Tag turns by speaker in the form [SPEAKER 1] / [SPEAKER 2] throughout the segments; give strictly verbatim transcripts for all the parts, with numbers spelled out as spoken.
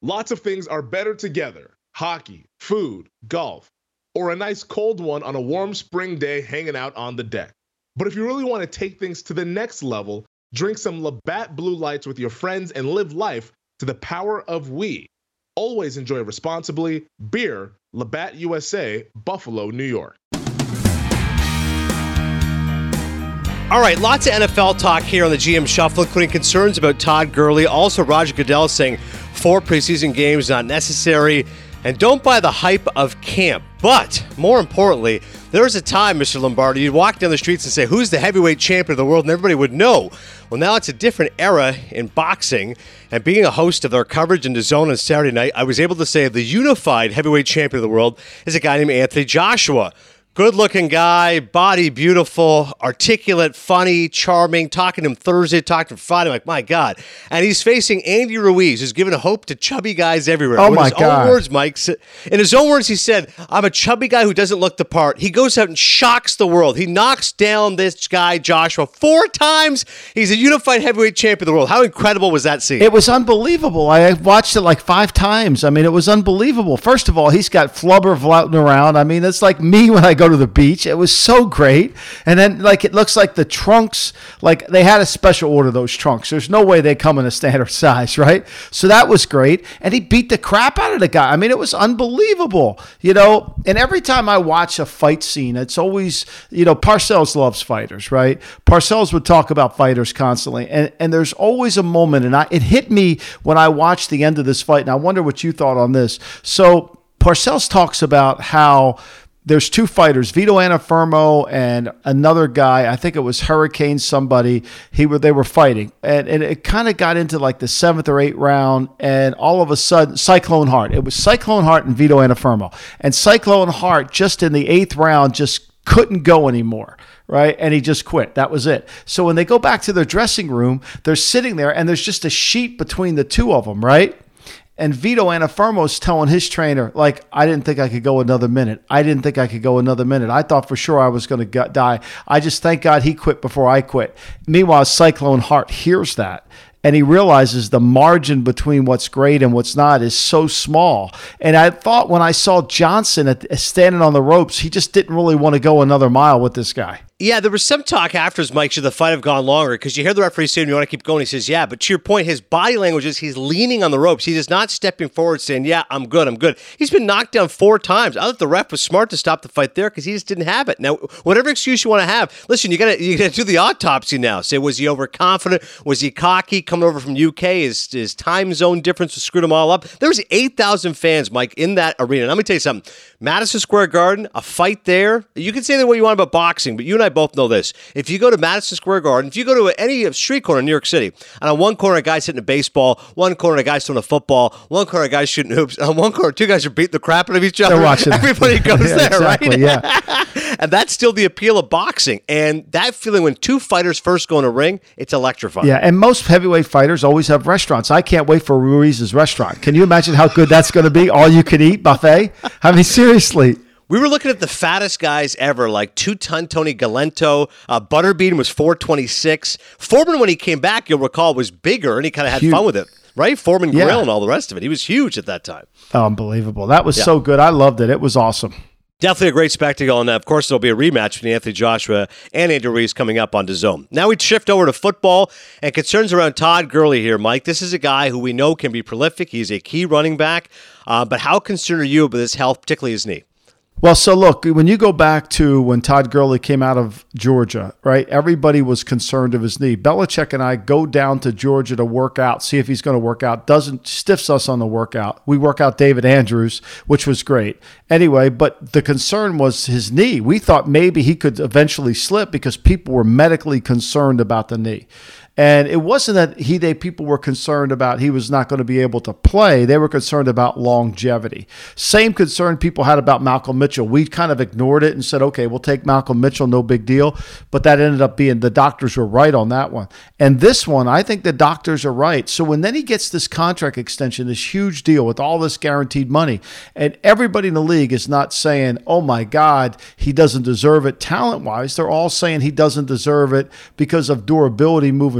[SPEAKER 1] Lots of things are better together. Hockey, food, golf, or a nice cold one on a warm spring day hanging out on the deck. But if you really want to take things to the next level, drink some Labatt Blue Lights with your friends and live life to the power of we. Always enjoy responsibly. Beer, Labatt U S A, Buffalo, New York.
[SPEAKER 2] All right, lots of N F L talk here on the G M Shuffle, including concerns about Todd Gurley. Also, Roger Goodell saying four preseason games not necessary. And don't buy the hype of camp. But, more importantly, there was a time, Mister Lombardi, you'd walk down the streets and say, who's the heavyweight champion of the world? And everybody would know. Well, now it's a different era in boxing. And being a host of their coverage in DAZN on Saturday night, I was able to say the unified heavyweight champion of the world is a guy named Anthony Joshua. Good-looking guy, body beautiful, articulate, funny, charming. Talking to him Thursday, talking to him Friday. I'm like, my God. And he's facing Andy Ruiz, who's giving hope to chubby guys everywhere.
[SPEAKER 3] Oh,
[SPEAKER 2] in
[SPEAKER 3] my
[SPEAKER 2] his
[SPEAKER 3] God.
[SPEAKER 2] own words, Mike, in his own words, he said, I'm a chubby guy who doesn't look the part. He goes out and shocks the world. He knocks down this guy, Joshua, four times. He's a unified heavyweight champion of the world. How incredible was that scene?
[SPEAKER 3] It was unbelievable. I watched it like five times. I mean, it was unbelievable. First of all, he's got flubber floating around. I mean, it's like me when I go to the beach. It was so great. And then, like, it looks like the trunks, like they had a special order, those trunks. There's no way they come in a standard size, right? So that was great. And he beat the crap out of the guy. I mean, it was unbelievable, you know. And every time I watch a fight scene, it's always, you know, Parcells loves fighters, right? Parcells would talk about fighters constantly. And, and there's always a moment, and I, it hit me when I watched the end of this fight, and I wonder what you thought on this. So Parcells talks about how there's two fighters, Vito Antuofermo and another guy. I think it was Hurricane somebody. He were they were fighting, and, and it kind of got into like the seventh or eighth round, and all of a sudden, Cyclone Hart. It was Cyclone Hart and Vito Antuofermo, and Cyclone Hart just in the eighth round just couldn't go anymore. Right. And he just quit. That was it. So when they go back to their dressing room, they're sitting there and there's just a sheet between the two of them. Right. And Vito Antuofermo's telling his trainer, like, I didn't think I could go another minute. I didn't think I could go another minute. I thought for sure I was going to die. I just thank God he quit before I quit. Meanwhile, Cyclone Hart hears that. And he realizes the margin between what's great and what's not is so small. And I thought when I saw Johnson at, standing on the ropes, he just didn't really want to go another mile with this guy.
[SPEAKER 2] Yeah, there was some talk afterwards, Mike, should the fight have gone longer? Because you hear the referee saying, you want to keep going? He says, yeah. But to your point, his body language is he's leaning on the ropes. He is not stepping forward saying, yeah, I'm good, I'm good. He's been knocked down four times. I thought the ref was smart to stop the fight there because he just didn't have it. Now, whatever excuse you want to have, listen, you got you got to do the autopsy now. Say, was he overconfident? Was he cocky? Coming over from U K, his, his time zone difference screwed him all up. There was eight thousand fans, Mike, in that arena. And let me tell you something. Madison Square Garden, a fight there. You can say that what you want about boxing, but you and I both know this. If you go to Madison Square Garden, if you go to any street corner in New York City, and on one corner a guy's hitting a baseball, one corner a guy's throwing a football, one corner a guy's shooting hoops, and on one corner two guys are beating the crap out of each other.
[SPEAKER 3] They're watching.
[SPEAKER 2] Everybody goes
[SPEAKER 3] yeah,
[SPEAKER 2] there,
[SPEAKER 3] exactly,
[SPEAKER 2] right?
[SPEAKER 3] Yeah.
[SPEAKER 2] And that's still the appeal of boxing. And that feeling when two fighters first go in a ring, it's electrifying.
[SPEAKER 3] Yeah, and most heavyweight fighters always have restaurants. I can't wait for Ruiz's restaurant. Can you imagine how good that's going to be? All you can eat buffet? I mean, seriously.
[SPEAKER 2] We were looking at the fattest guys ever, like two-ton Tony Galento. Uh, Butterbean was four twenty-six. Foreman, when he came back, you'll recall, was bigger, and he kind of had
[SPEAKER 3] Huge.
[SPEAKER 2] fun with it, right? Foreman
[SPEAKER 3] Yeah.
[SPEAKER 2] Grill and all the rest of it. He was huge at that time.
[SPEAKER 3] Unbelievable. That was
[SPEAKER 2] Yeah.
[SPEAKER 3] so good. I loved it. It was awesome.
[SPEAKER 2] Definitely a great spectacle, and of course there'll be a rematch between Anthony Joshua and Andy Ruiz coming up on DAZN. Now we shift over to football and concerns around Todd Gurley here, Mike. This is a guy who we know can be prolific. He's a key running back, uh, but how concerned are you about his health, particularly his knee?
[SPEAKER 3] Well, so look, when you go back to when Todd Gurley came out of Georgia, right, everybody was concerned of his knee. Belichick and I go down to Georgia to work out, see if he's going to work out. Doesn't stiffs us on the workout. We work out David Andrews, which was great. Anyway, but the concern was his knee. We thought maybe he could eventually slip because people were medically concerned about the knee. And it wasn't that he, they people were concerned about he was not going to be able to play. They were concerned about longevity. Same concern people had about Malcolm Mitchell. We kind of ignored it and said, okay, we'll take Malcolm Mitchell, no big deal. But that ended up being the doctors were right on that one. And this one, I think the doctors are right. So when then he gets this contract extension, this huge deal with all this guaranteed money, and everybody in the league is not saying, oh my God, he doesn't deserve it talent-wise. They're all saying he doesn't deserve it because of durability moving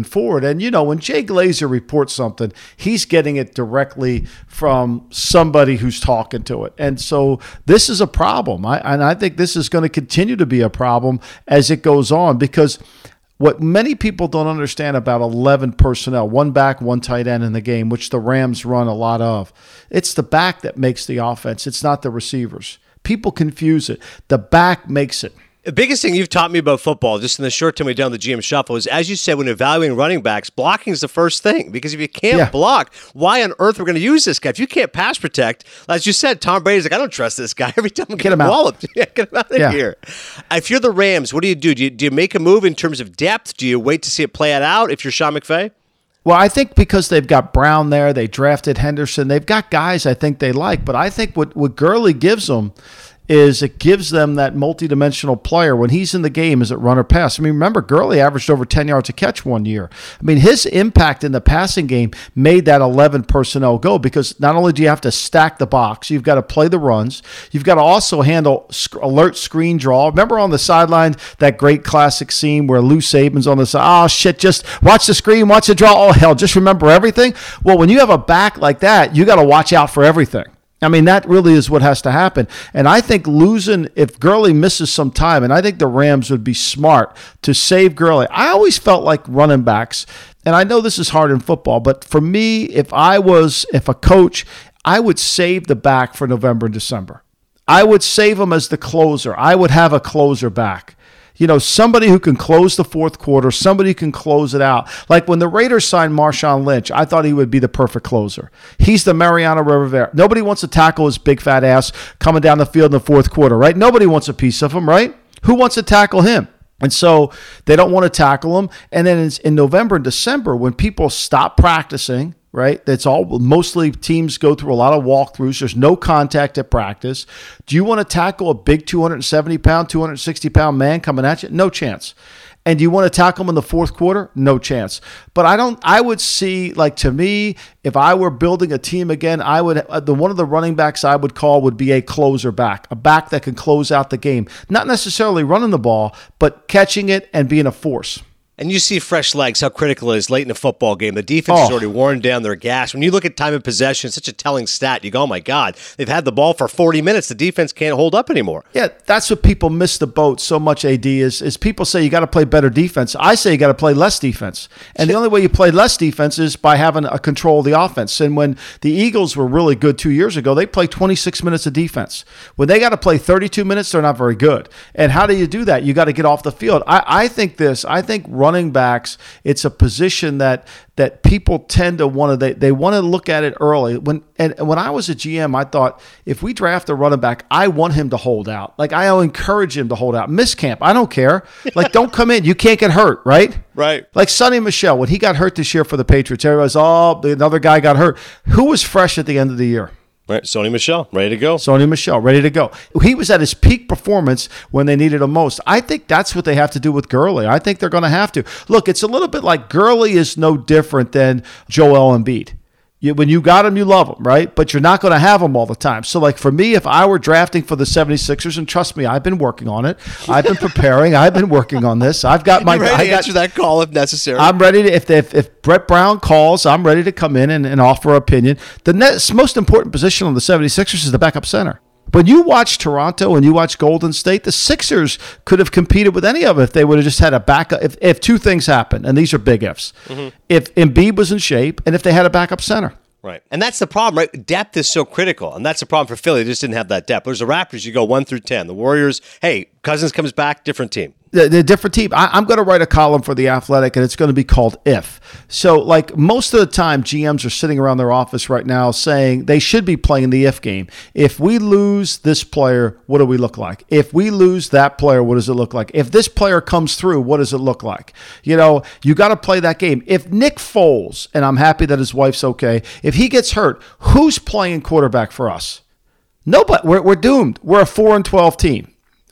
[SPEAKER 3] forward. And, you know, when Jay Glazer reports something, he's getting it directly from somebody who's talking to it. And so this is a problem. I, and I think this is going to continue to be a problem as it goes on, because what many people don't understand about eleven personnel, one back, one tight end in the game, which the Rams run a lot of, it's the back that makes the offense. It's not the receivers. People confuse it. The back makes it.
[SPEAKER 2] The biggest thing you've taught me about football, just in the short time we've done the G M Shuffle, is, as you said, when evaluating running backs, blocking is the first thing. Because if you can't
[SPEAKER 3] Yeah.
[SPEAKER 2] block, why on earth are we going to use this guy? If you can't pass protect, as you said, Tom Brady's like, I don't trust this guy. Every time I get
[SPEAKER 3] him out.
[SPEAKER 2] walloped, yeah, get him out of
[SPEAKER 3] Yeah.
[SPEAKER 2] here. If you're the Rams, what do you do? Do you, do you make a move in terms of depth? Do you wait to see it play it out if you're Sean McVay?
[SPEAKER 3] Well, I think because they've got Brown there, they drafted Henderson, they've got guys I think they like. But I think what, what Gurley gives them is it gives them that multidimensional player when he's in the game. Is it run or pass? I mean, remember, Gurley averaged over ten yards a catch one year. I mean, his impact in the passing game made that eleven personnel go, because not only do you have to stack the box, you've got to play the runs, you've got to also handle sc- alert screen draw. Remember on the sideline, that great classic scene where Lou Saban's on the side, oh, shit, just watch the screen, watch the draw, oh, hell, just remember everything? Well, when you have a back like that, you got to watch out for everything. I mean, that really is what has to happen. And I think losing, if Gurley misses some time, and I think the Rams would be smart to save Gurley. I always felt like running backs, and I know this is hard in football, but for me, if I was, if a coach, I would save the back for November and December. I would save him as the closer. I would have a closer back. You know, somebody who can close the fourth quarter, somebody who can close it out. Like when the Raiders signed Marshawn Lynch, I thought he would be the perfect closer. He's the Mariano Rivera. Nobody wants to tackle his big fat ass coming down the field in the fourth quarter, right? Nobody wants a piece of him, right? Who wants to tackle him? And so they don't want to tackle him. And then in November and December, when people stop practicing, right? That's all. Mostly teams go through a lot of walkthroughs. There's no contact at practice. Do you want to tackle a big two hundred seventy pound, two hundred sixty pound man coming at you? No chance. And do you want to tackle him in the fourth quarter? No chance. But I don't. I would see, like, to me, if I were building a team again, I would uh, the one of the running backs I would call would be a closer back, a back that can close out the game, not necessarily running the ball, but catching it and being a force.
[SPEAKER 2] And you see fresh legs, how critical it is late in a football game. The defense has
[SPEAKER 3] Oh.
[SPEAKER 2] already worn down their gas. When you look at time of possession, it's such a telling stat. You go, oh, my God, they've had the ball for forty minutes. The defense can't hold up anymore.
[SPEAKER 3] Yeah, that's what people miss the boat so much, A D, is, is people say you got to play better defense. I say you got to play less defense. And the only way you play less defense is by having a control of the offense. And when the Eagles were really good two years ago, they played twenty-six minutes of defense. When they got to play thirty-two minutes, they're not very good. And how do you do that? You got to get off the field. I, I think this, I think running backs, it's a position that that people tend to want to they, they want to look at it early. When and when I was a G M, I thought if we draft a running back, I want him to hold out. Like I'll encourage him to hold out. Miss camp, I don't care. Like don't come in. You can't get hurt, right?
[SPEAKER 2] Right.
[SPEAKER 3] Like Sonny Michel, when he got hurt this year for the Patriots, everybody's oh another guy got hurt. Who was fresh at the end of the year?
[SPEAKER 2] Right, Sony Michel, ready to go.
[SPEAKER 3] Sony Michel, ready to go. He was at his peak performance when they needed him most. I think that's what they have to do with Gurley. I think they're going to have to. Look, it's a little bit like Gurley is no different than Joel Embiid. You, when you got him, you love him, right? But you're not going to have him all the time. So, like, for me, if I were drafting for the seventy-sixers, and trust me, I've been working on it. I've been preparing. I've been working on this. I've got my...
[SPEAKER 2] You're ready
[SPEAKER 3] I
[SPEAKER 2] to
[SPEAKER 3] got,
[SPEAKER 2] answer that call if necessary.
[SPEAKER 3] I'm ready to, if, if if Brett Brown calls, I'm ready to come in and, and offer opinion. The next, most important position on the seventy-sixers is the backup center. When you watch Toronto and you watch Golden State, the Sixers could have competed with any of it if they would have just had a backup. If, if two things happened, and these are big ifs, mm-hmm. if Embiid was in shape and if they had a backup center.
[SPEAKER 2] Right. And that's the problem, right? Depth is so critical. And that's the problem for Philly. They just didn't have that depth. There's the Raptors, you go one through ten. The Warriors, hey, Cousins comes back, different team.
[SPEAKER 3] The, the different team. I, I'm going to write a column for The Athletic, and it's going to be called If. So, like, most of the time, G Ms are sitting around their office right now saying they should be playing the if game. If we lose this player, what do we look like? If we lose that player, what does it look like? If this player comes through, what does it look like? You know, you got to play that game. If Nick Foles, and I'm happy that his wife's okay, if he gets hurt, who's playing quarterback for us? Nobody. We're, we're doomed. We're a four and twelve team.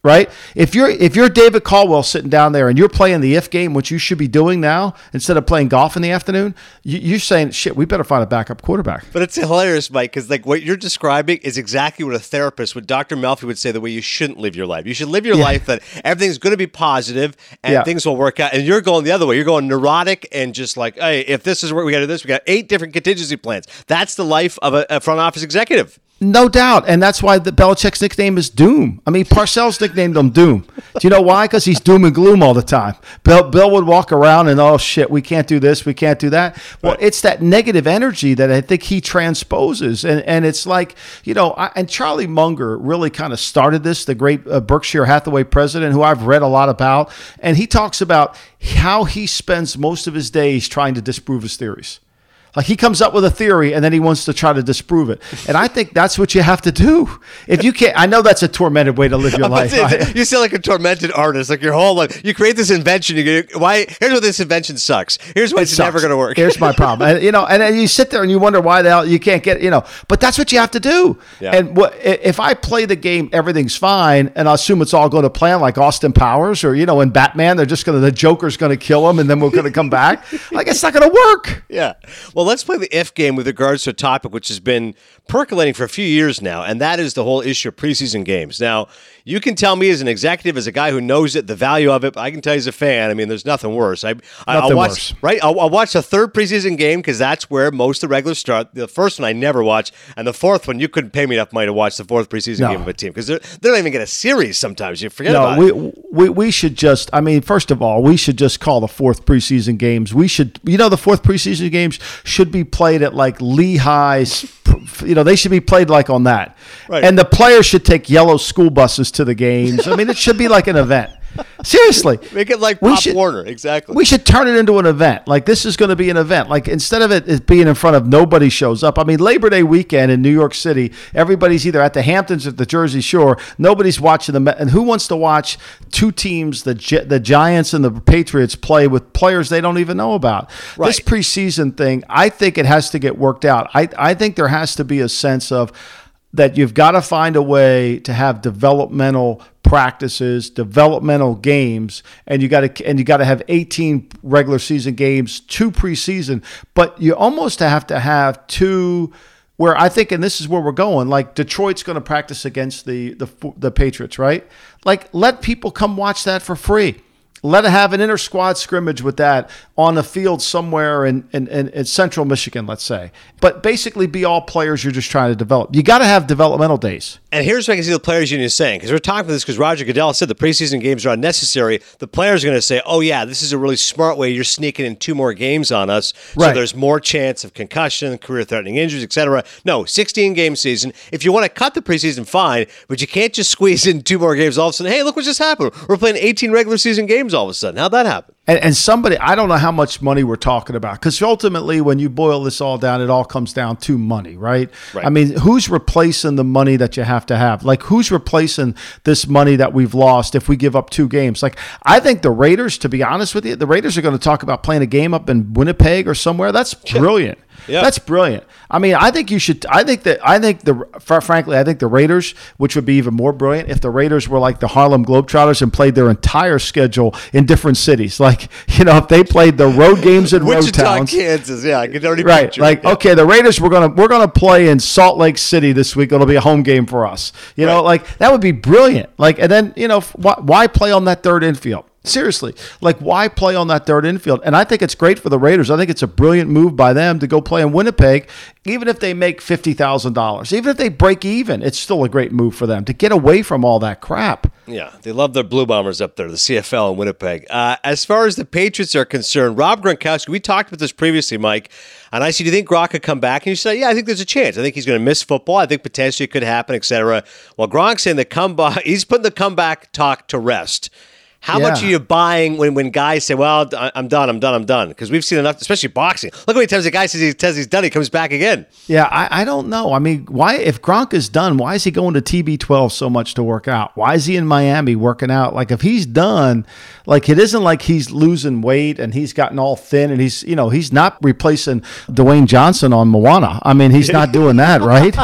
[SPEAKER 3] right? If you're if you're David Caldwell sitting down there and you're playing the if game, which you should be doing now instead of playing golf in the afternoon, you, you're saying, shit, we better find a backup quarterback.
[SPEAKER 2] But it's hilarious, Mike, because like what you're describing is exactly what a therapist, what Doctor Melfi would say, the way you shouldn't live your life. You should live your
[SPEAKER 3] Yeah.
[SPEAKER 2] life that everything's going to be positive and
[SPEAKER 3] Yeah.
[SPEAKER 2] things will work out. And you're going the other way. You're going neurotic and just like, hey, if this is where we got to do this, we got eight different contingency plans. That's the life of a, a front office executive.
[SPEAKER 3] No doubt. And that's why the Belichick's nickname is Doom. I mean, Parcells nicknamed him Doom. Do you know why? Because he's doom and gloom all the time. Bill, Bill would walk around and, oh, shit, we can't do this, we can't do that. Well,
[SPEAKER 2] Right.
[SPEAKER 3] it's that negative energy that I think he transposes. And and it's like, you know, I, and Charlie Munger really kind of started this, the great uh, Berkshire Hathaway president, who I've read a lot about. And he talks about how he spends most of his days trying to disprove his theories. Like he comes up with a theory and then he wants to try to disprove it. And I think that's what you have to do. If you can't, I know that's a tormented way to live your life.
[SPEAKER 2] You sound like a tormented artist, like your whole life. You create this invention. You go, why? Here's what this invention sucks. Here's why
[SPEAKER 3] It
[SPEAKER 2] it's
[SPEAKER 3] sucks.
[SPEAKER 2] never going to work.
[SPEAKER 3] Here's my problem. And, you know, and then you sit there and you wonder why the hell you can't get, you know, but that's what you have to do.
[SPEAKER 2] Yeah.
[SPEAKER 3] And what, if I play the game, everything's fine, and I assume it's all going to plan like Austin Powers or, you know, in Batman, they're just going to, the Joker's going to kill him and then we're going to come back. Like, it's not going to work.
[SPEAKER 2] Yeah. Well, let's play the if game with regards to a topic which has been percolating for a few years now, and that is the whole issue of preseason games. Now, you can tell me as an executive, as a guy who knows it, the value of it, but I can tell you as a fan, I mean, there's nothing worse. I, I, I'll
[SPEAKER 3] Nothing
[SPEAKER 2] watch,
[SPEAKER 3] worse.
[SPEAKER 2] Right? I'll, I'll watch the third preseason game because that's where most of the regulars start. The first one I never watch, and the fourth one, you couldn't pay me enough money to watch the fourth preseason
[SPEAKER 3] No.
[SPEAKER 2] game of a team because they don't even get a series sometimes. You forget
[SPEAKER 3] No,
[SPEAKER 2] about
[SPEAKER 3] we,
[SPEAKER 2] it.
[SPEAKER 3] we we should just, I mean, first of all, we should just call the fourth preseason games. We should, you know, the fourth preseason games should be played at like Lehigh's, you know, they should be played like on that.
[SPEAKER 2] Right.
[SPEAKER 3] And the players should take yellow school buses to the games. I mean, it should be like an event. Seriously.
[SPEAKER 2] Make it like
[SPEAKER 3] We
[SPEAKER 2] Pop
[SPEAKER 3] should-
[SPEAKER 2] Warner. Exactly.
[SPEAKER 3] We should turn it into an event. Like this is going to be an event. Like instead of it, it being in front of nobody shows up. I mean, Labor Day weekend in New York City, everybody's either at the Hamptons or the Jersey Shore. Nobody's watching the Met. And who wants to watch two teams, the Gi- the Giants and the Patriots, play with players they don't even know about?
[SPEAKER 2] Right.
[SPEAKER 3] This preseason thing, I think it has to get worked out. I I think there has to be a sense of that you've got to find a way to have developmental practices, developmental games, and you got to and you got to have eighteen regular season games, two preseason, but you almost have to have two where I think, and this is where we're going, like Detroit's going to practice against the the the Patriots, right? Like let people come watch that for free. Let it have an inter squad scrimmage with that on the field somewhere in, in, in, in central Michigan, let's say. But basically be all players you're just trying to develop. You got to have developmental days.
[SPEAKER 2] And here's what I can see the players' union is saying, because we're talking about this because Roger Goodell said the preseason games are unnecessary. The players are going to say, oh, yeah, this is a really smart way. You're sneaking in two more games on us, so
[SPEAKER 3] Right.
[SPEAKER 2] there's more chance of concussion, career-threatening injuries, et cetera. No, sixteen-game season. If you want to cut the preseason, fine, but you can't just squeeze in two more games all of a sudden. Hey, look what just happened. We're playing eighteen regular season games all of a sudden. How'd that happen?
[SPEAKER 3] And, and somebody, I don't know how much money we're talking about, because ultimately when you boil this all down, it all comes down to money, right?
[SPEAKER 2] Right.
[SPEAKER 3] I mean, who's replacing the money that you have to have? Like, who's replacing this money that we've lost if we give up two games? Like, I think the Raiders, to be honest with you, the Raiders are going to talk about playing a game up in Winnipeg or somewhere. That's brilliant.
[SPEAKER 2] Yeah.
[SPEAKER 3] That's brilliant. I mean, I think you should. I think that. I think the. fr- Frankly, I think the Raiders, which would be even more brilliant, if the Raiders were like the Harlem Globetrotters and played their entire schedule in different cities. Like, you know, if they played the road games in road
[SPEAKER 2] Wichita,
[SPEAKER 3] towns.
[SPEAKER 2] Kansas. Yeah, I can already
[SPEAKER 3] Right,
[SPEAKER 2] picture
[SPEAKER 3] like
[SPEAKER 2] it. Yeah.
[SPEAKER 3] okay, the Raiders we're gonna we're gonna play in Salt Lake City this week. It'll be a home game for us. You know,
[SPEAKER 2] Right.
[SPEAKER 3] like that would be brilliant. Like, and then you know, f- why, why play on that third infield? Seriously, like why play on that third infield? And I think it's great for the Raiders. I think it's a brilliant move by them to go play in Winnipeg, even if they make fifty thousand dollars, even if they break even. It's still a great move for them to get away from all that crap.
[SPEAKER 2] Yeah, they love their Blue Bombers up there, the C F L in Winnipeg. Uh, as far as the Patriots are concerned, Rob Gronkowski, we talked about this previously, Mike, and I said, do you think Gronk could come back? And you said, yeah, I think there's a chance. I think he's going to miss football. I think potentially it could happen, et cetera. Well, Gronk's saying the comeback, he's putting the comeback talk to rest. How
[SPEAKER 3] Yeah.
[SPEAKER 2] much are you buying when, when guys say, well, I- I'm done, I'm done, I'm done? Because we've seen enough, especially boxing. Look how many times the guy says he says he's done, he comes back again.
[SPEAKER 3] Yeah, I, I don't know. I mean, why if Gronk is done, why is he going to T B twelve so much to work out? Why is he in Miami working out? Like if he's done, like it isn't like he's losing weight and he's gotten all thin and he's, you know, he's not replacing Dwayne Johnson on Moana. I mean, he's not doing that, right?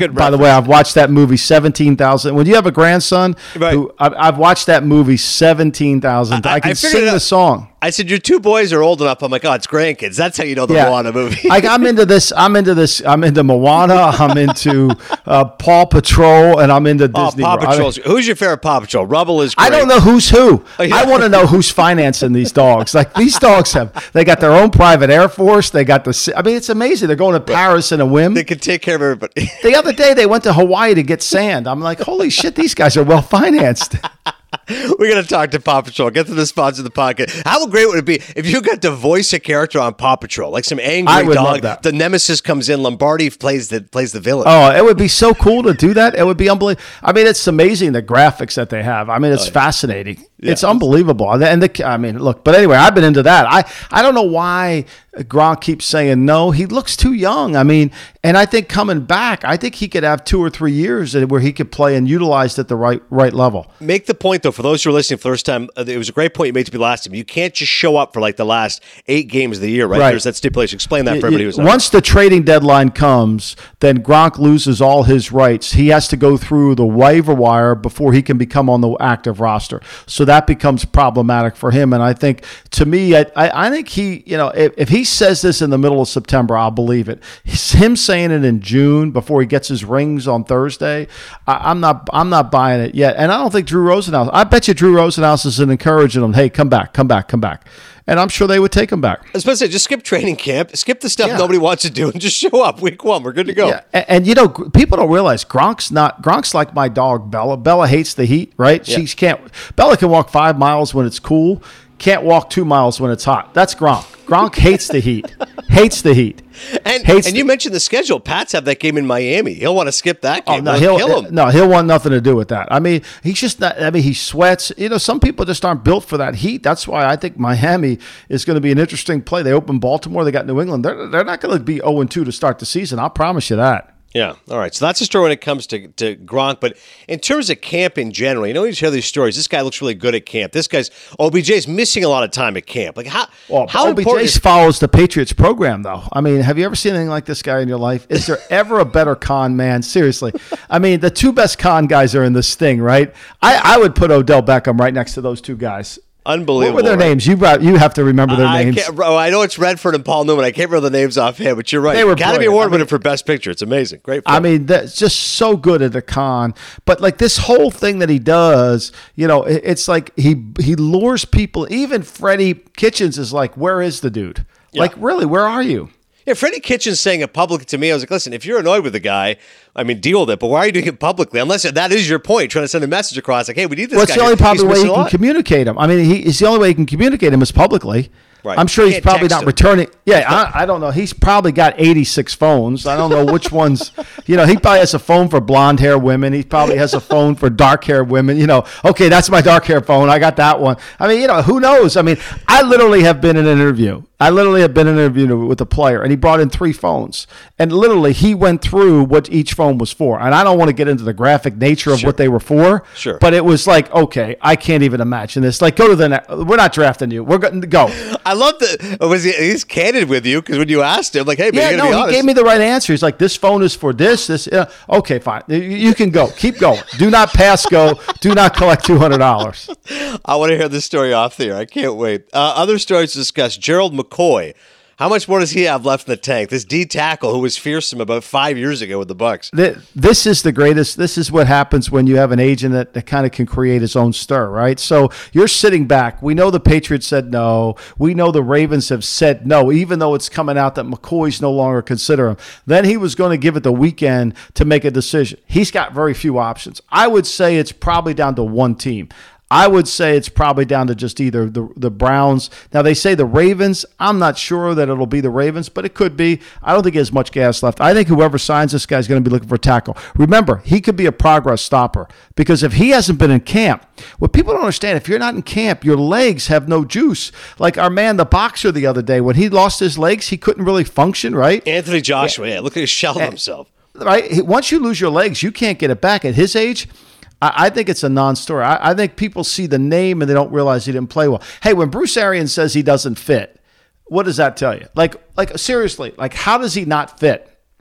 [SPEAKER 2] Good
[SPEAKER 3] By the way, I've watched that movie seventeen thousand. When you have a grandson,
[SPEAKER 2] Right.
[SPEAKER 3] who I've, I've watched that movie seventeen thousand. I,
[SPEAKER 2] I-
[SPEAKER 3] can
[SPEAKER 2] I figured
[SPEAKER 3] sing
[SPEAKER 2] it
[SPEAKER 3] the
[SPEAKER 2] out.
[SPEAKER 3] song.
[SPEAKER 2] I said, your two boys are old enough. I'm like, oh, it's grandkids. That's how you know the
[SPEAKER 3] Yeah.
[SPEAKER 2] Moana movie.
[SPEAKER 3] Like I'm into this. I'm into this. I'm into Moana. I'm into uh, Paw Patrol, and I'm into
[SPEAKER 2] oh,
[SPEAKER 3] Disney.
[SPEAKER 2] Paw
[SPEAKER 3] World. I mean,
[SPEAKER 2] Patrol. Who's your favorite Paw Patrol? Rubble is great.
[SPEAKER 3] I don't know who's who.
[SPEAKER 2] Oh, yeah.
[SPEAKER 3] I want to know who's financing these dogs. Like these dogs have, they got their own private air force. They got the. I mean, it's amazing. They're going to Paris in a whim.
[SPEAKER 2] They can take care of everybody.
[SPEAKER 3] The other day they went to Hawaii to get sand. I'm like, holy shit, these guys are well financed.
[SPEAKER 2] We're going to talk to Paw Patrol. Get to the sponsor of the podcast. How great would it be if you got to voice a character on Paw Patrol, like some angry
[SPEAKER 3] I would
[SPEAKER 2] dog?
[SPEAKER 3] love that.
[SPEAKER 2] The nemesis comes in. Lombardi plays the plays the villain.
[SPEAKER 3] Oh, it would be so cool to do that. It would be unbelievable. I mean, it's amazing the graphics that they have. I mean, it's fascinating. It's unbelievable. And the, I mean, look, but anyway, I've been into that. I, I don't know why Gronk keeps saying no. He looks too young. I mean, and I think coming back, I think he could have two or three years where he could play and utilized at the right right level.
[SPEAKER 2] Make the point, though, for those who are listening for the first time, uh, it was a great point you made to me last time. You can't just show up for like the last eight games of the year, right?
[SPEAKER 3] Right.
[SPEAKER 2] There's that stipulation. Explain that for everybody who's not.
[SPEAKER 3] Once the trading deadline comes, then Gronk loses all his rights. He has to go through the waiver wire before he can become on the active roster. So that becomes problematic for him. And I think, to me, I, I, I think he, you know, if, if he says this in the middle of September, I'll believe it. It's him saying it in June before he gets his rings on Thursday. I, I'm not, I'm not buying it yet. And I don't think Drew Rosenhaus. I bet you Drew Rosenhaus is encouraging him. Hey, come back, come back, come back. And I'm sure they would take him back.
[SPEAKER 2] I was supposed to say, just skip training camp, skip the stuff
[SPEAKER 3] Yeah.
[SPEAKER 2] nobody wants to do, and just show up week one. We're good to go.
[SPEAKER 3] Yeah, and, and you know, gr- people don't realize Gronk's not Gronk's like my dog Bella. Bella hates the heat, right?
[SPEAKER 2] Yeah.
[SPEAKER 3] She can't. Bella can walk five miles when it's cool. Can't walk two miles when it's hot. That's Gronk. Gronk hates the heat. Hates the heat.
[SPEAKER 2] And
[SPEAKER 3] Hates
[SPEAKER 2] and
[SPEAKER 3] the-
[SPEAKER 2] you mentioned the schedule. Pats have that game in Miami. He'll want to skip that
[SPEAKER 3] Oh
[SPEAKER 2] game.
[SPEAKER 3] no,
[SPEAKER 2] It'll
[SPEAKER 3] he'll
[SPEAKER 2] kill him.
[SPEAKER 3] no, he'll want nothing to do with that. I mean, he's just not. I mean, he sweats. You know, some people just aren't built for that heat. That's why I think Miami is going to be an interesting play. They open Baltimore. They got New England. They're they're not going to be zero and two to start the season. I'll promise you that.
[SPEAKER 2] Yeah. All right. So that's the story when it comes to, to Gronk. But in terms of camp in general, you know, you hear these stories. This guy looks really good at camp. This guy's O B J's missing a lot of time at camp. Like how
[SPEAKER 3] Well,
[SPEAKER 2] how
[SPEAKER 3] O B J
[SPEAKER 2] important is
[SPEAKER 3] follows the Patriots program, though. I mean, have you ever seen anything like this guy in your life? Is there ever a better con man? Seriously. I mean, the two best con guys are in this thing, right? I, I would put Odell Beckham right next to those two guys.
[SPEAKER 2] unbelievable?
[SPEAKER 3] What were their
[SPEAKER 2] right?
[SPEAKER 3] names? You brought, you have to remember their
[SPEAKER 2] I
[SPEAKER 3] names.
[SPEAKER 2] can't, bro, I know it's Redford and Paul Newman. I can't remember the names offhand, but you're right.
[SPEAKER 3] They were
[SPEAKER 2] Academy
[SPEAKER 3] brilliant.
[SPEAKER 2] Award
[SPEAKER 3] I
[SPEAKER 2] winner
[SPEAKER 3] mean-
[SPEAKER 2] for Best Picture. It's amazing. Great film.
[SPEAKER 3] I mean, that's just so good at the con. But like this whole thing that he does, you know, it- it's like he he lures people. Even Freddie Kitchens is like, where is the dude? Like, really, where are you?
[SPEAKER 2] Yeah, Freddie Kitchens saying it publicly to me, I was like, listen, if you're annoyed with the guy, I mean, deal with it. But why are you doing it publicly? Unless that is your point, trying to send a message across, like, hey, we need this
[SPEAKER 3] Well,
[SPEAKER 2] guy.
[SPEAKER 3] it's the only
[SPEAKER 2] He's
[SPEAKER 3] probably way
[SPEAKER 2] missing
[SPEAKER 3] he
[SPEAKER 2] a
[SPEAKER 3] can
[SPEAKER 2] lot.
[SPEAKER 3] communicate him. I mean, he, it's the only way he can communicate him is publicly.
[SPEAKER 2] Right.
[SPEAKER 3] I'm sure
[SPEAKER 2] You
[SPEAKER 3] he's
[SPEAKER 2] can't
[SPEAKER 3] probably
[SPEAKER 2] text
[SPEAKER 3] not
[SPEAKER 2] him.
[SPEAKER 3] returning. Yeah, I, I don't know. He's probably got eighty-six phones. I don't know which ones. You know, he probably has a phone for blonde hair women. He probably has a phone for dark hair women. You know, okay, that's my dark hair phone. I got that one. I mean, you know, who knows? I mean, I literally have been in an interview. I literally have been in an interview with a player, and he brought in three phones. And literally, he went through what each phone was for. And I don't want to get into the graphic nature of
[SPEAKER 2] Sure.
[SPEAKER 3] what they were for.
[SPEAKER 2] Sure.
[SPEAKER 3] But it was like, okay, I can't even imagine this. Like, go to the next. We're not drafting you. We're going to go.
[SPEAKER 2] I love that. Was he, he's candid with you because when you asked him, like, hey, man,
[SPEAKER 3] Yeah,
[SPEAKER 2] you gotta
[SPEAKER 3] no,
[SPEAKER 2] be
[SPEAKER 3] he
[SPEAKER 2] honest.
[SPEAKER 3] gave me the right answer. He's like, this phone is for this, this. Yeah. Okay, fine. You- You can go. Keep going. Do not pass go. Do not collect two hundred dollars.
[SPEAKER 2] I want to hear this story off the air. I can't wait. Uh, other stories to discuss. Gerald McCoy. How much more does he have left in the tank? This D tackle who was fearsome about five years ago with the Bucks.
[SPEAKER 3] This is the greatest. This is what happens when you have an agent that, that kind of can create his own stir, right? So you're sitting back. We know the Patriots said no. We know the Ravens have said no, even though it's coming out that McCoy's no longer consider him. Then he was going to give it the weekend to make a decision. He's got very few options. I would say it's probably down to one team. I would say it's probably down to just either the the Browns. Now, they say the Ravens. I'm not sure that it'll be the Ravens, but it could be. I don't think he has much gas left. I think whoever signs this guy is going to be looking for a tackle. Remember, he could be a progress stopper because if he hasn't been in camp, what people don't understand, if you're not in camp, your legs have no juice. Like our man, the boxer, the other day, when he lost his legs, he couldn't really function, right?
[SPEAKER 2] Anthony Joshua, yeah, look like he shelled
[SPEAKER 3] Eh.
[SPEAKER 2] himself.
[SPEAKER 3] Right? He- Once you lose your legs, you can't get it back. At his age, I I think it's a non-story. I I think people see the name and they don't realize he didn't play well. Hey, when Bruce Arians says he doesn't fit, what does that tell you? Like, like seriously, like how does he not fit?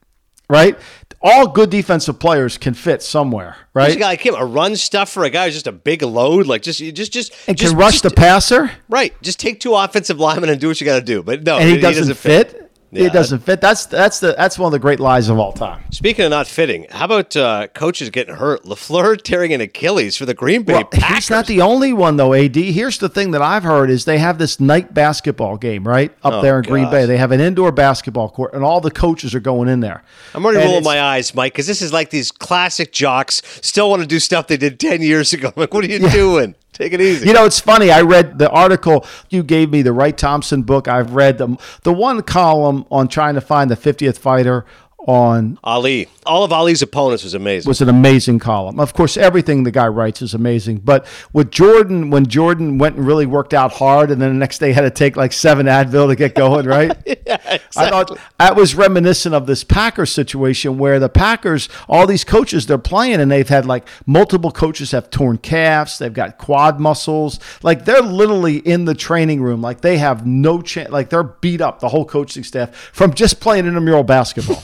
[SPEAKER 3] right? All good defensive players can fit somewhere, right?
[SPEAKER 2] There's a guy like him, a run stuffer, a guy who's just a big load, like just, just, just,
[SPEAKER 3] and
[SPEAKER 2] just,
[SPEAKER 3] can rush
[SPEAKER 2] just,
[SPEAKER 3] the passer.
[SPEAKER 2] Right. Just take two offensive linemen and do what you got to do. But no,
[SPEAKER 3] and he,
[SPEAKER 2] he
[SPEAKER 3] doesn't,
[SPEAKER 2] doesn't
[SPEAKER 3] fit.
[SPEAKER 2] fit.
[SPEAKER 3] Yeah, it doesn't fit. That's that's the that's one of the great lies of all time.
[SPEAKER 2] Speaking of not fitting, how about uh, coaches getting hurt? LaFleur tearing an Achilles for the Green Bay
[SPEAKER 3] well,
[SPEAKER 2] Packers.
[SPEAKER 3] He's not the only one, though, A D. Here's the thing that I've heard is they have this night basketball game, right, up
[SPEAKER 2] oh,
[SPEAKER 3] there in
[SPEAKER 2] gosh.
[SPEAKER 3] Green Bay. They have an indoor basketball court, and all the coaches are going in there.
[SPEAKER 2] I'm already
[SPEAKER 3] and
[SPEAKER 2] rolling my eyes, Mike, because this is like these classic jocks still want to do stuff they did ten years ago. I'm like, what are you yeah. doing? Take it easy.
[SPEAKER 3] You know, it's funny. I read the article you gave me, the Wright Thompson book. I've read the, the one column on trying to find the fiftieth fighter on
[SPEAKER 2] Ali. All of Ali's opponents was amazing.
[SPEAKER 3] Was an amazing column. Of course, everything the guy writes is amazing. But with Jordan, when Jordan went and really worked out hard, and then the next day had to take like seven Advil to get going, right?
[SPEAKER 2] yeah, exactly.
[SPEAKER 3] I thought that was reminiscent of this Packers situation where the Packers, all these coaches, they're playing, and they've had like multiple coaches have torn calves. They've got quad muscles. Like they're literally in the training room. Like they have no chance. Like they're beat up, the whole coaching staff, from just playing intramural basketball.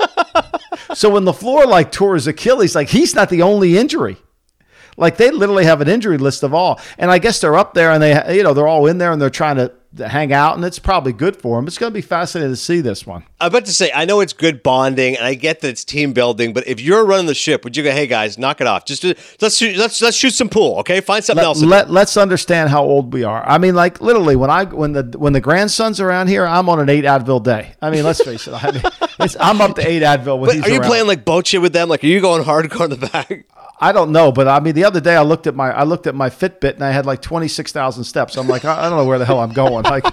[SPEAKER 3] So when LaFleur like tore his Achilles, like he's not the only injury. Like they literally have an injury list of all. And I guess they're up there and they, you know, they're all in there and they're trying to hang out, and it's probably good for them. It's going to be fascinating to see this one.
[SPEAKER 2] I'm about to say, I know it's good bonding, and I get that it's team building, but if you're running the ship, would you go, hey guys, knock it off? Just let's shoot, let's let's shoot some pool, okay? Find something
[SPEAKER 3] let,
[SPEAKER 2] else.
[SPEAKER 3] Let, let's understand how old we are. I mean, like literally, when I when the when the grandson's around here, I'm on an eight Advil day. I mean, let's face it. I mean, it's, I'm up to eight Advil when
[SPEAKER 2] but
[SPEAKER 3] he's
[SPEAKER 2] Are you
[SPEAKER 3] around.
[SPEAKER 2] playing like boat shit with them? Like, are you going hardcore in the back?
[SPEAKER 3] I don't know, but I mean, the other day I looked at my I looked at my Fitbit and I had like twenty-six thousand steps. I'm like, I, I don't know where the hell I'm going. Like,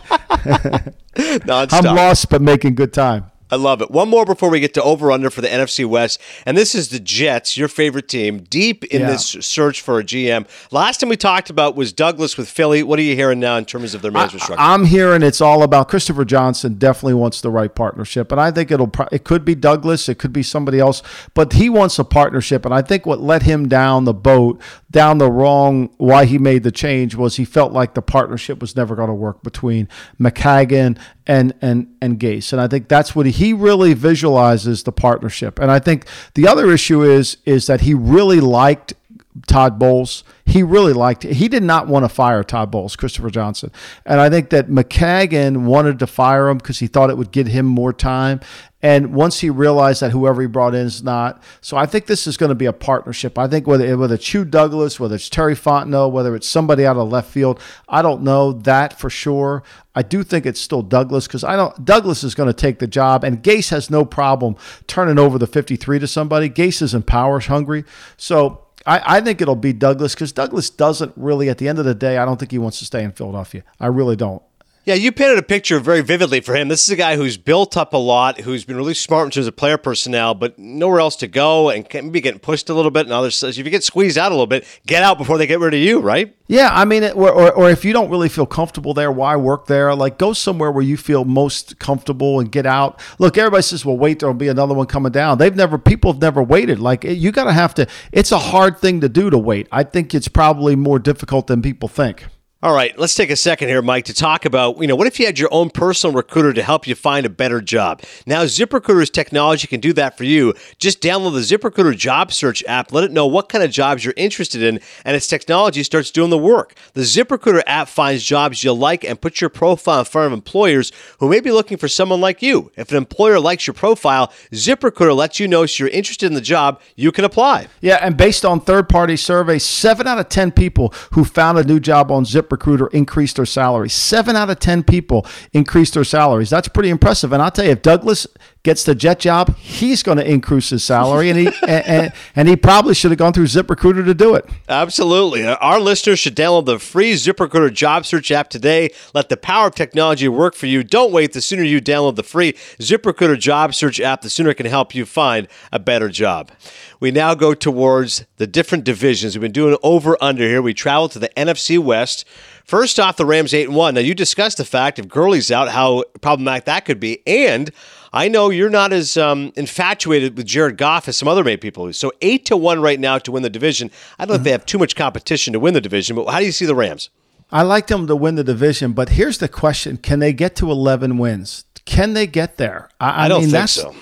[SPEAKER 3] I'm lost, but making good time.
[SPEAKER 2] I love it. One more before we get to over-under for the N F C West, and this is the Jets, your favorite team, deep in
[SPEAKER 3] Yeah.
[SPEAKER 2] this search for a G M. Last time we talked about was Douglas with Philly. What are you hearing now in terms of their management
[SPEAKER 3] I,
[SPEAKER 2] structure?
[SPEAKER 3] I'm hearing it's all about Christopher Johnson. Definitely wants the right partnership, and I think it'll. It could be Douglas, it could be somebody else, but he wants a partnership. And I think what let him down the boat, down the wrong, why he made the change was he felt like the partnership was never going to work between McCagan and and and Gase. And I think that's what he, he really visualizes the partnership. And I think the other issue is is that he really liked Todd Bowles. He really liked it. He did not want to fire Todd Bowles, Christopher Johnson. And I think that McCagan wanted to fire him because he thought it would get him more time. And once he realized that whoever he brought in is not. So I think this is going to be a partnership. I think whether, whether it's Hugh Douglas, whether it's Terry Fontenot, whether it's somebody out of left field, I don't know that for sure. I do think it's still Douglas because I don't. Douglas is going to take the job, and Gase has no problem turning over the fifty-three to somebody. Gase isn't power hungry. So I, I think it'll be Douglas because Douglas doesn't really, at the end of the day, I don't think he wants to stay in Philadelphia. I really don't.
[SPEAKER 2] Yeah, you painted a picture very vividly for him. This is a guy who's built up a lot, who's been really smart in terms of player personnel, but nowhere else to go and can be getting pushed a little bit. And others, if you get squeezed out a little bit, get out before they get rid of you, right?
[SPEAKER 3] Yeah, I mean, or, or, or if you don't really feel comfortable there, why work there? Like, go somewhere where you feel most comfortable and get out. Look, everybody says, well, wait, there'll be another one coming down. They've never, people have never waited. Like, you got to have to, it's a hard thing to do to wait. I think it's probably more difficult than people think.
[SPEAKER 2] All right, let's take a second here, Mike, to talk about, you know, what if you had your own personal recruiter to help you find a better job? Now, ZipRecruiter's technology can do that for you. Just download the ZipRecruiter job search app, let it know what kind of jobs you're interested in, and its technology starts doing the work. The ZipRecruiter app finds jobs you like and puts your profile in front of employers who may be looking for someone like you. If an employer likes your profile, ZipRecruiter lets you know if you're interested in the job, you can apply.
[SPEAKER 3] Yeah, and based on third-party surveys, seven out of ten people who found a new job on ZipRecruiter Recruiter increased their salaries. Seven out of ten people increased their salaries. That's pretty impressive. And I'll tell you, if Douglas gets the Jet job, he's going to increase his salary, and he and, and, and he probably should have gone through ZipRecruiter to do it.
[SPEAKER 2] Absolutely. Our listeners should download the free ZipRecruiter job search app today. Let the power of technology work for you. Don't wait. The sooner you download the free ZipRecruiter job search app, the sooner it can help you find a better job. We now go towards the different divisions. We've been doing over-under here. We travel to the N F C West. First off, the Rams eight and one. Now, you discussed the fact if Gurley's out, how problematic that could be. And I know you're not as um, infatuated with Jared Goff as some other maybe people. So eight to one right now to win the division. I don't know if they have too much competition to win the division, but how do you see the Rams?
[SPEAKER 3] I like them to win the division, but here's the question. Can they get to eleven wins? Can they get there?
[SPEAKER 2] I, I don't
[SPEAKER 3] mean,
[SPEAKER 2] think
[SPEAKER 3] that's,
[SPEAKER 2] so.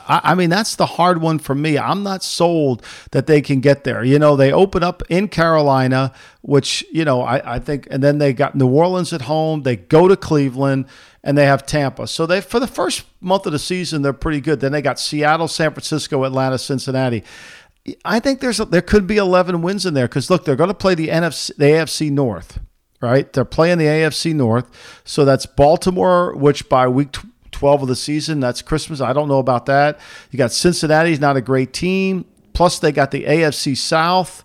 [SPEAKER 3] I, I mean, that's the hard one for me. I'm not sold that they can get there. You know, they open up in Carolina, which, you know, I, I think, and then they got New Orleans at home. They go to Cleveland, and they have Tampa. So they, for the first month of the season, they're pretty good. Then they got Seattle, San Francisco, Atlanta, Cincinnati. I think there's a, there could be eleven wins in there because, look, they're going to play the N F C, the A F C North, right? They're playing the A F C North. So that's Baltimore, which by week twelve of the season, that's Christmas. I don't know about that. You got Cincinnati's not a great team. Plus, they got the A F C South.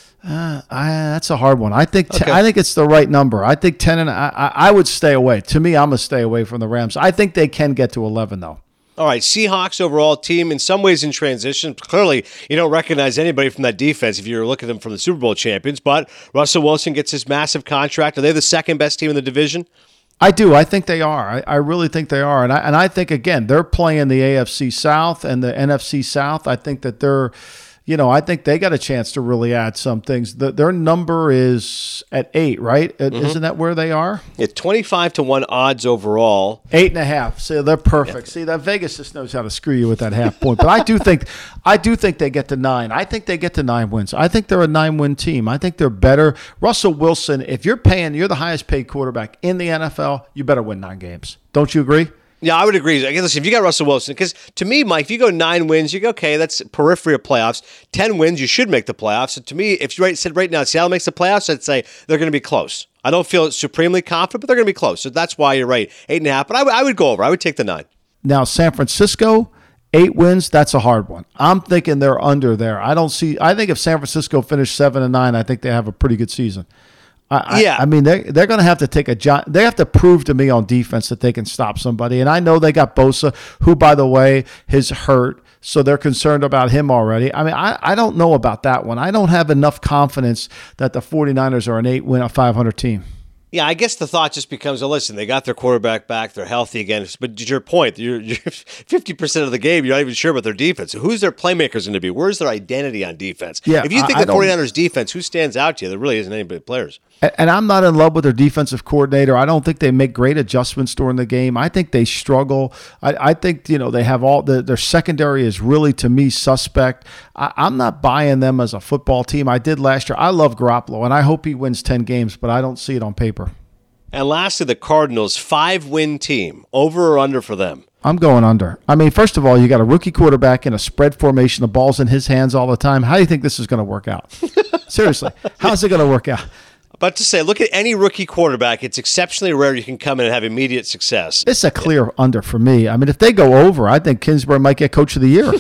[SPEAKER 3] Uh, I, that's a hard one. I think t-
[SPEAKER 2] okay.
[SPEAKER 3] I think it's the right number. I think ten and I, I, I would stay away. To me, I'm gonna stay away from the Rams. I think they can get to eleven though.
[SPEAKER 2] All right, Seahawks overall team in some ways in transition. Clearly, you don't recognize anybody from that defense if you're looking at them from the Super Bowl champions, but Russell Wilson gets his massive contract. Are they the second best team in the division?
[SPEAKER 3] I do. I think they are. I, I really think they are. And I, and I think, again, they're playing the A F C South and the N F C South. I think that they're, you know, I think they got a chance to really add some things. The, their number is at eight, right? Mm-hmm. Isn't that where they are?
[SPEAKER 2] Yeah, twenty-five to one odds overall.
[SPEAKER 3] Eight and a half. See, they're perfect. Yeah. See, that Vegas just knows how to screw you with that half point. But I do think, I do think they get to nine. I think they get to nine wins. I think they're a nine-win team. I think they're better. Russell Wilson, if you're paying, you're the highest paid quarterback in the N F L, you better win nine games. Don't you agree?
[SPEAKER 2] Yeah, I would agree. I guess, listen, if you got Russell Wilson, because to me, Mike, if you go nine wins, you go, okay, that's periphery of playoffs. Ten wins, you should make the playoffs. So to me, if you right, said right now Seattle makes the playoffs, I'd say they're going to be close. I don't feel supremely confident, but they're going to be close. So that's why you're right. Eight and a half. But I, w- I would go over. I would take the nine.
[SPEAKER 3] Now, San Francisco, eight wins, that's a hard one. I'm thinking they're under there. I don't see, I think if San Francisco finished seven and nine, I think they have a pretty good season. I,
[SPEAKER 2] yeah,
[SPEAKER 3] I, I mean they're they're going to have to take a jo- they have to prove to me on defense that they can stop somebody, and I know they got Bosa, who by the way is hurt, so they're concerned about him already. I mean I, I don't know about that one. I don't have enough confidence that the 49ers are an eight win, a five hundred team.
[SPEAKER 2] Yeah, I guess the thought just becomes, well, listen, they got their quarterback back, they're healthy again. But to your point, you're, you're fifty percent of the game, you're not even sure about their defense. So who's their playmakers going to be? Where's their identity on defense?
[SPEAKER 3] Yeah,
[SPEAKER 2] if you think
[SPEAKER 3] I,
[SPEAKER 2] the
[SPEAKER 3] I
[SPEAKER 2] 49ers defense, who stands out to you? There really isn't anybody players.
[SPEAKER 3] And I'm not in love with their defensive coordinator. I don't think they make great adjustments during the game. I think they struggle. I, I think, you know, they have all the, their secondary is really, to me, suspect. I, I'm not buying them as a football team. I did last year. I love Garoppolo, and I hope he wins ten games, but I don't see it on paper.
[SPEAKER 2] And lastly, the Cardinals, five-win team. Over or under for them?
[SPEAKER 3] I'm going under. I mean, first of all, you got a rookie quarterback in a spread formation. The ball's in his hands all the time. How do you think this is going to work out? Seriously, how's it going to work out?
[SPEAKER 2] About to say, look at any rookie quarterback. It's exceptionally rare you can come in and have immediate success.
[SPEAKER 3] It's a clear under for me. I mean, if they go over, I think Kingsbury might get Coach of the Year.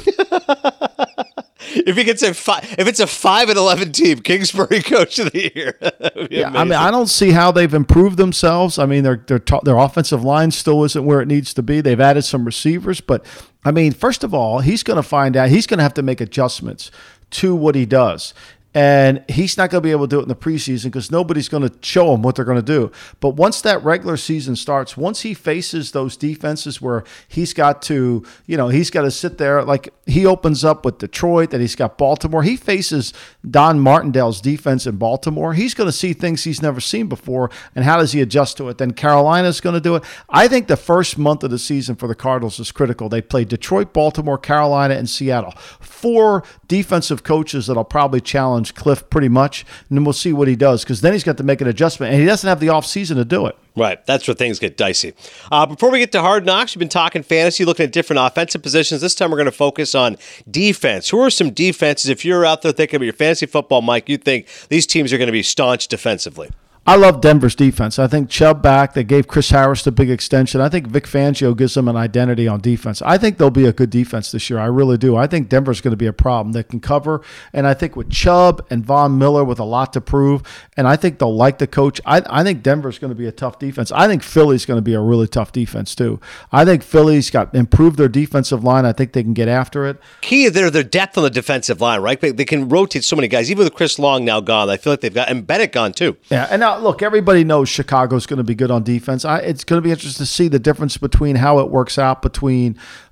[SPEAKER 2] If he gets a five, if it's a five and eleven team, Kingsbury Coach of the Year.
[SPEAKER 3] Yeah, I mean, I don't see how they've improved themselves. I mean, their their their offensive line still isn't where it needs to be. They've added some receivers, but I mean, first of all, he's going to find out. He's going to have to make adjustments to what he does. And he's not going to be able to do it in the preseason because nobody's going to show him what they're going to do. But once that regular season starts, once he faces those defenses where he's got to, you know, he's got to sit there, like he opens up with Detroit, that he's got Baltimore. He faces Don Martindale's defense in Baltimore. He's going to see things he's never seen before. And how does he adjust to it? Then Carolina's going to do it. I think the first month of the season for the Cardinals is critical. They play Detroit, Baltimore, Carolina, and Seattle. Four defensive coaches that'll probably challenge Cliff pretty much, and then we'll see what he does, because then he's got to make an adjustment, and he doesn't have the offseason to do it.
[SPEAKER 2] Right. That's where things get dicey. Uh, before we get to Hard Knocks, we've been talking fantasy, looking at different offensive positions. This time we're going to focus on defense. Who are some defenses, if you're out there thinking about your fantasy football, Mike, you think these teams are going to be staunch defensively?
[SPEAKER 3] I love Denver's defense. I think Chubb back. They gave Chris Harris the big extension. I think Vic Fangio gives them an identity on defense. I think they'll be a good defense this year. I really do. I think Denver's going to be a problem. They can cover. And I think with Chubb and Von Miller with a lot to prove, and I think they'll like the coach, I, I think Denver's going to be a tough defense. I think Philly's going to be a really tough defense too. I think Philly's got improved their defensive line. I think they can get after it.
[SPEAKER 2] Key is their, their depth on the defensive line, right? They can rotate so many guys. Even with Chris Long now gone, I feel like they've got, and Bennett gone too.
[SPEAKER 3] Yeah, and now look, everybody knows Chicago's going to be good on defense. I, it's going to be interesting to see the difference between how it works out between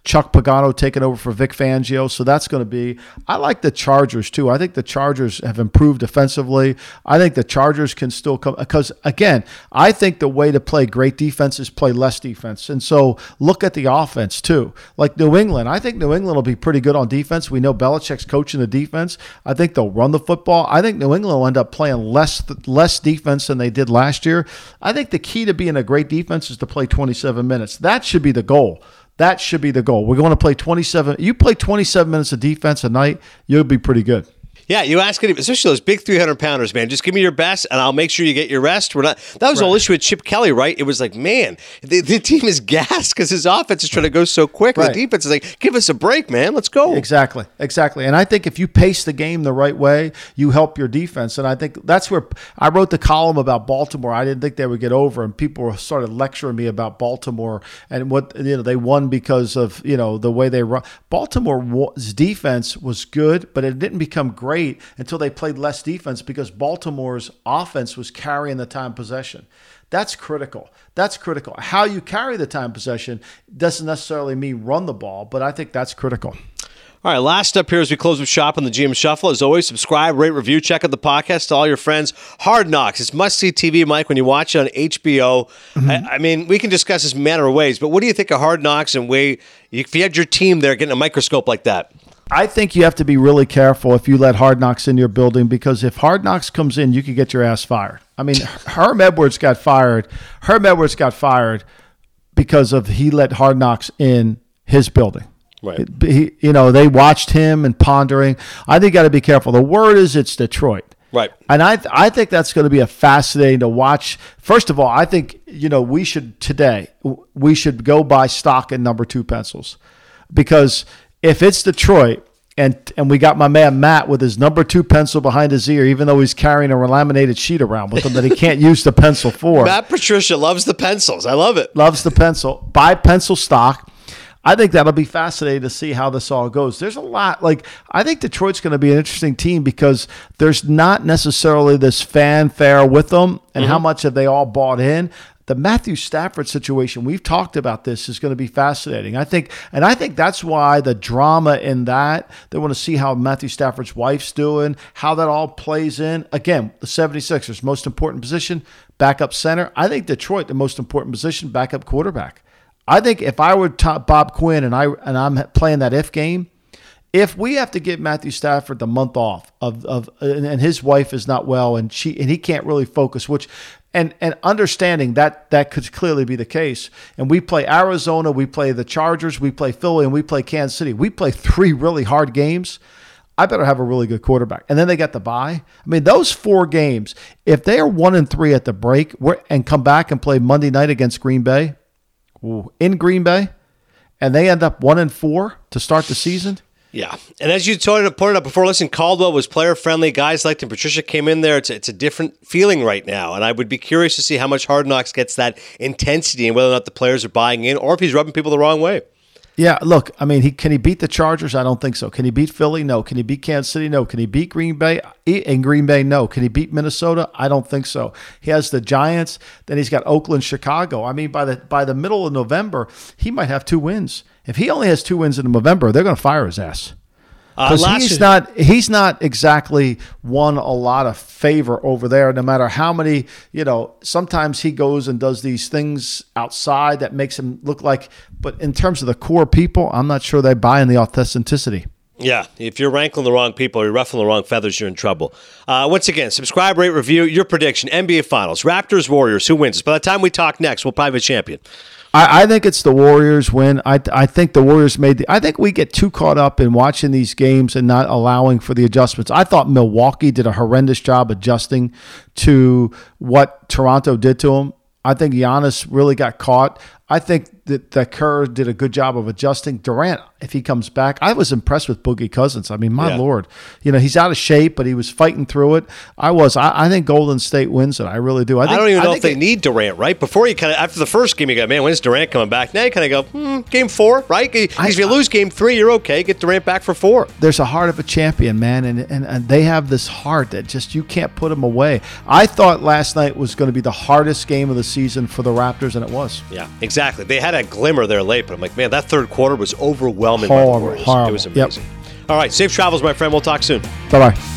[SPEAKER 3] Chuck Pagano taking over for Vic Fangio. So that's going to be – I like the Chargers too. I think the Chargers have improved defensively. I think the Chargers can still come – because, again, I think the way to play great defense is play less defense. And so look at the offense too. Like New England, I think New England will be pretty good on defense. We know Belichick's coaching the defense. I think they'll run the football. I think New England will end up playing less less defense than they did last year. I think the key to being a great defense is to play twenty-seven minutes. That should be the goal. That should be the goal. We're going to play twenty-seven. You play twenty-seven minutes of defense a night, you'll be pretty good.
[SPEAKER 2] Yeah, you ask it, especially those big three hundred pounders, man. Just give me your best, and I'll make sure you get your rest. We're not. That was the whole issue with Chip Kelly, right? It was like, man, the, the team is gassed because his offense is trying to go so quick. Right. The defense is like, give us a break, man. Let's go.
[SPEAKER 3] Exactly, exactly. And I think if you pace the game the right way, you help your defense. And I think that's where I wrote the column about Baltimore. I didn't think they would get over, and people started lecturing me about Baltimore and what you know they won because of you know the way they run. Baltimore's defense was good, but it didn't become great until they played less defense because Baltimore's offense was carrying the time possession. That's critical. That's critical. How you carry the time possession doesn't necessarily mean run the ball, but I think that's critical.
[SPEAKER 2] All right, last up here as we close with shop on the G M Shuffle. As always, subscribe, rate, review, check out the podcast to all your friends. Hard Knocks. It's must-see T V, Mike, when you watch it on H B O. Mm-hmm. I, I mean, we can discuss this manner of ways, but what do you think of Hard Knocks and way if you had your team there getting a microscope like that?
[SPEAKER 3] I think you have to be really careful if you let Hard Knocks in your building because if Hard Knocks comes in, you could get your ass fired. I mean, Herm Edwards got fired. Herm Edwards got fired because of he let Hard Knocks in his building.
[SPEAKER 2] Right.
[SPEAKER 3] He, you know, they watched him and pondering. I think you got to be careful. The word is it's Detroit.
[SPEAKER 2] Right.
[SPEAKER 3] And I I think that's going to be a fascinating to watch. First of all, I think, you know, we should today, we should go buy stock in number two pencils because – if it's Detroit and and we got my man Matt with his number two pencil behind his ear, even though he's carrying a laminated sheet around with him that he can't use the pencil for.
[SPEAKER 2] Matt Patricia loves the pencils. I love it.
[SPEAKER 3] Loves the pencil. Buy pencil stock. I think that'll be fascinating to see how this all goes. There's a lot. Like, I think Detroit's going to be an interesting team because there's not necessarily this fanfare with them and mm-hmm. how much have they all bought in. The Matthew Stafford situation, we've talked about this, is going to be fascinating. I think, and I think that's why the drama in that, they want to see how Matthew Stafford's wife's doing, how that all plays in. Again, the seventy-sixers, most important position, backup center. I think Detroit, the most important position, backup quarterback. I think if I were top Bob Quinn and, I, and I'm playing that if game, if we have to give Matthew Stafford the month off of, of and his wife is not well and she and he can't really focus, which and and understanding that that could clearly be the case. And we play Arizona, we play the Chargers, we play Philly, and we play Kansas City. We play three really hard games. I better have a really good quarterback. And then they got the bye. I mean, those four games, if they are one and three at the break and come back and play Monday night against Green Bay, in Green Bay, and they end up one and four to start the season.
[SPEAKER 2] Yeah, and as you pointed out before, listen, Caldwell was player-friendly. Guys liked him. Patricia came in there. It's a, it's a different feeling right now, and I would be curious to see how much Hard Knocks gets that intensity and whether or not the players are buying in or if he's rubbing people the wrong way.
[SPEAKER 3] Yeah, look, I mean, he can he beat the Chargers? I don't think so. Can he beat Philly? No. Can he beat Kansas City? No. Can he beat Green Bay? In Green Bay, no. Can he beat Minnesota? I don't think so. He has the Giants. Then he's got Oakland, Chicago. I mean, by the by the middle of November, he might have two wins. If he only has two wins in November, they're going to fire his ass. Because uh, he's not he's not exactly won a lot of favor over there, no matter how many, you know, sometimes he goes and does these things outside that makes him look like, but in terms of the core people, I'm not sure they buy in the authenticity.
[SPEAKER 2] Yeah, if you're rankling the wrong people or you're ruffling the wrong feathers, you're in trouble. Uh, once again, subscribe, rate, review, your prediction, N B A Finals, Raptors, Warriors, who wins? By the time we talk next, we'll probably have a champion.
[SPEAKER 3] I, I think it's the Warriors win. I I think the Warriors made the, I think we get too caught up in watching these games and not allowing for the adjustments. I thought Milwaukee did a horrendous job adjusting to what Toronto did to them. I think Giannis really got caught. I think that, that Kerr did a good job of adjusting. Durant, if he comes back, I was impressed with Boogie Cousins. I mean, my yeah. Lord. You know, he's out of shape, but he was fighting through it. I was. I, I think Golden State wins it. I really do. I, think,
[SPEAKER 2] I don't even know
[SPEAKER 3] I
[SPEAKER 2] if they it, need Durant, right? Before you kind of, after the first game, you go, man, when's Durant coming back? Now you kind of go, hmm, game four, right? Because if you lose game three, you're okay. Get Durant back for four.
[SPEAKER 3] There's a heart of a champion, man, and, and, and they have this heart that just, you can't put them away. I thought last night was going to be the hardest game of the season for the Raptors, and it was.
[SPEAKER 2] Yeah, exactly. Exactly. They had a glimmer there late, but I'm like, man, that third quarter was overwhelming by the
[SPEAKER 3] Horrible,
[SPEAKER 2] Warriors.
[SPEAKER 3] horrible.
[SPEAKER 2] It was amazing.
[SPEAKER 3] Yep.
[SPEAKER 2] All right, safe travels, my friend. We'll talk soon.
[SPEAKER 3] Bye-bye.